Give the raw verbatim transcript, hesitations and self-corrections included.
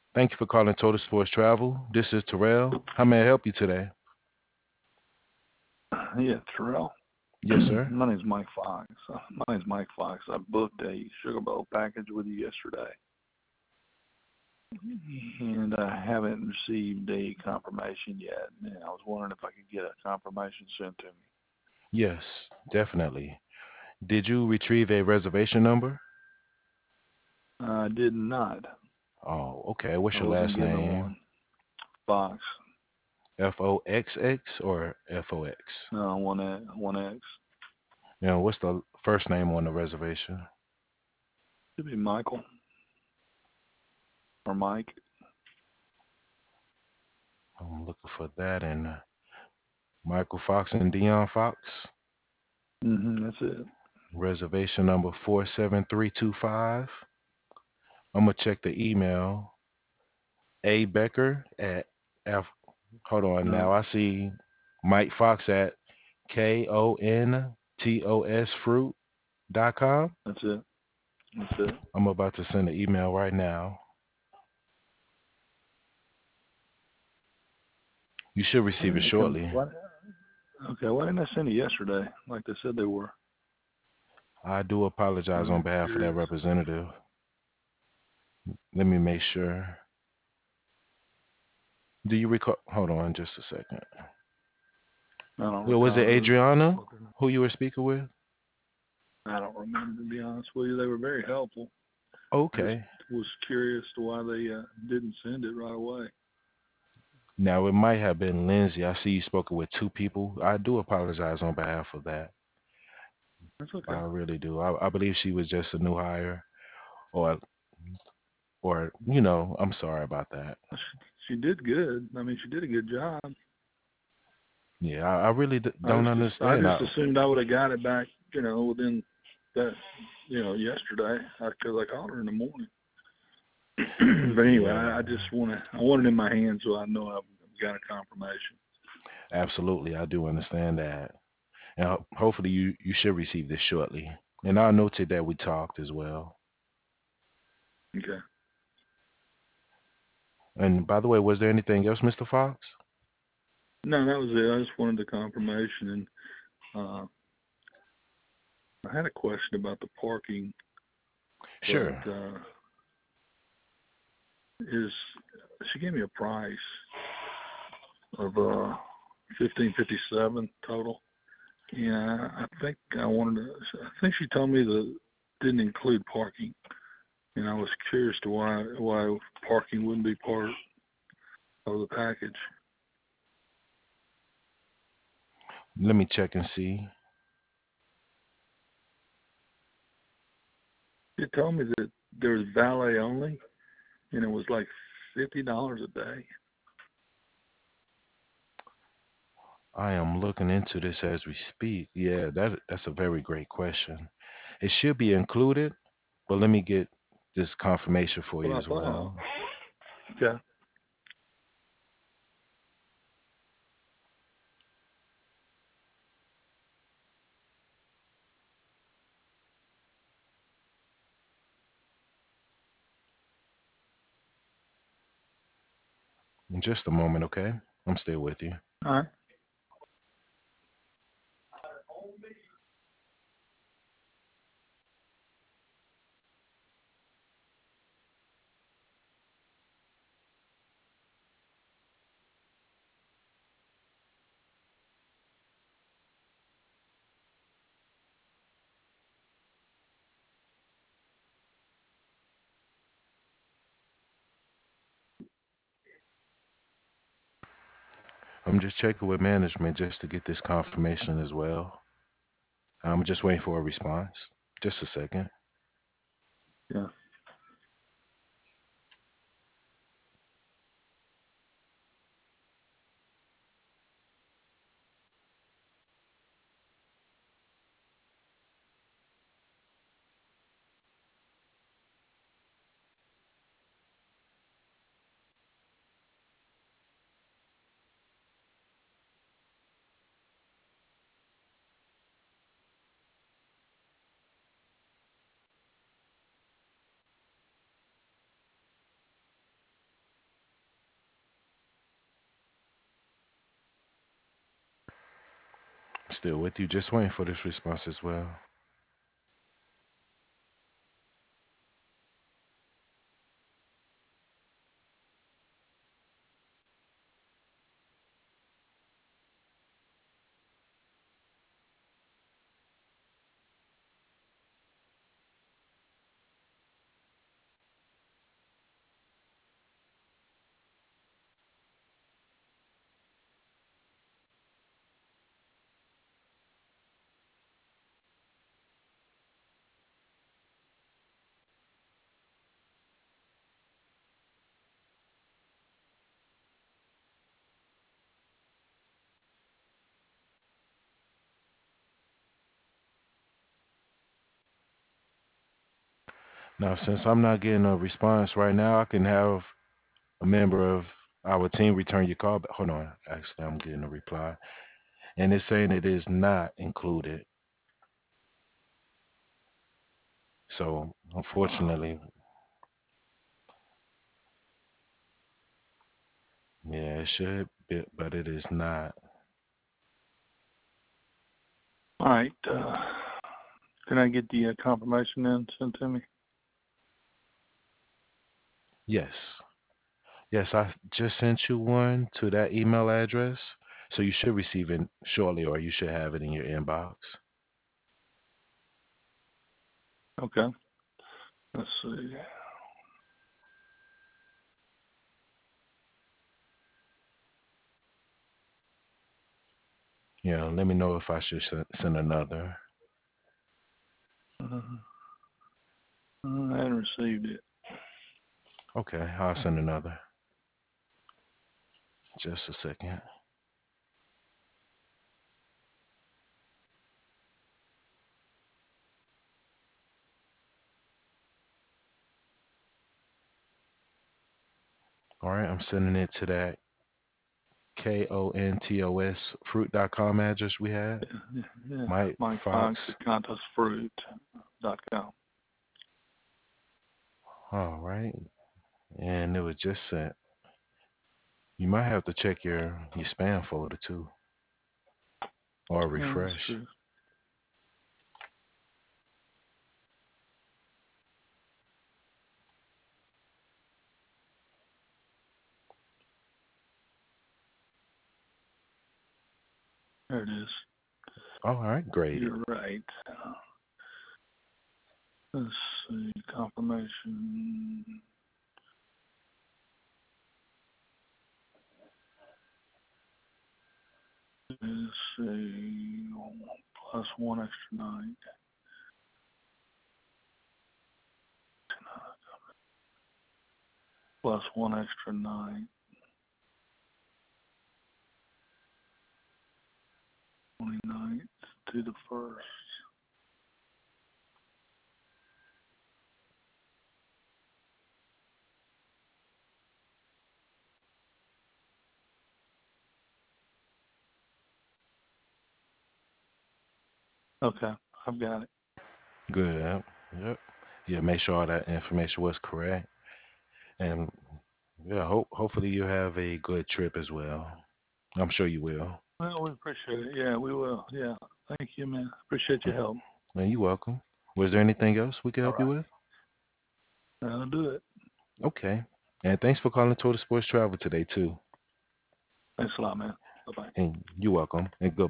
Thank you for calling Total Sports Travel. This is Terrell. How may I help you today? Yeah, Terrell. Yes, sir. My name's Mike Fox. Uh, My name's Mike Fox. I booked a Sugar Bowl package with you yesterday, and I haven't received a confirmation yet. And I was wondering if I could get a confirmation sent to me. Yes, definitely. Did you retrieve a reservation number? I did not. Oh, okay. What's I your wasn't last given name? one. Fox. F O X X or F O X? No, one X. One X. You know, what's the first name on the reservation? Should be Michael or Mike. I'm looking for that and uh, Michael Fox and Dion Fox. Mm-hmm. That's it. Reservation number four seven three two five. I'm gonna check the email. A Becker at F. Hold on No, now. I see Mike Fox at K O N T O S fruit dot com. that's it. That's it. I'm about to send an email right now. You should Why receive it didn't they come? shortly. What? Okay. Why didn't they send it yesterday, like they said they were? I do apologize on I'm behalf of that curious. representative. Let me make sure. Do you recall? Hold on just a second. I don't Well, was recall it who Adriana spoke. who you were speaking with? I don't remember, to be honest with you. They were very helpful. I just Okay. was curious to why they uh, didn't send it right away. Now it might have been Lindsay. I see you spoken with two people. I do apologize on behalf of that. That's okay. I really do. I, I believe she was just a new hire, or or you know, I'm sorry about that. She, she did good. I mean, she did a good job. Yeah, I, I really d- I don't just I understand. just I, assumed I would have got it back, you know, within that, you know, yesterday because I called her in the morning. But anyway, yeah, I, I just want to I want it in my hand so I know I've got a confirmation. absolutely, I do understand that, and ho- hopefully you you should receive this shortly. And I noted that we talked as well. Okay. And by the way, was there anything else, mister Fox? No, that was it. I just wanted the confirmation, and uh, I had a question about the parking, but Sure. uh, is she gave me a price of uh fifteen fifty seven total. Yeah, I think I wanted to. I think she told me that didn't include parking, and I was curious to why why parking wouldn't be part of the package. Let me check and see. She told me that there was valet only, and it was like fifty dollars a day. I am looking into this as we speak. Yeah, that that's a very great question. It should be included, but let me get this confirmation for What you I as thought. well. Okay. In just a moment, okay? I'm still with you. All right. I'm just checking with management just to get this confirmation as well. I'm just waiting for a response. Just a second. Yeah. Still with you. Just waiting for this response as well. Now, since I'm not getting a response right now, I can have a member of our team return your call. But hold on. Actually, I'm getting a reply. And it's saying it is not included. So, unfortunately, yeah, it should be, but it is not. All right. Uh, can I get the uh, confirmation then sent to me? Yes. Yes, I just sent you one to that email address. So you should receive it shortly, or you should have it in your inbox. Okay. Let's see. You know, let me know if I should sen- send another. Uh, I hadn't received it. Okay, I'll send another. Just a second. All right, I'm sending it to that K O N T O S fruit dot com address we had. Yeah, yeah, yeah. Mike Mike Fox Fox. at contest fruit dot com. All right. And it was just sent. You might have to check your your spam folder too, or Yeah, that's refresh. true. There it is. Oh, all right, graded. You're right. Uh, let's see. Confirmation. Let's see. Plus one extra night. Plus one extra night. twenty-ninth to the first. Okay, I've got it. Good. Yep. Yep. Yeah, make sure all that information was correct. And yeah, hope hopefully you have a good trip as well. I'm sure you will. Well, we appreciate it. Yeah, we will. Yeah. Thank you, man. Appreciate your help. And you're welcome. Was there anything else we could All help you right. with? That'll do it. Okay. And thanks for calling Total Sports Travel today too. Thanks a lot, man. Bye bye. And you're welcome. And good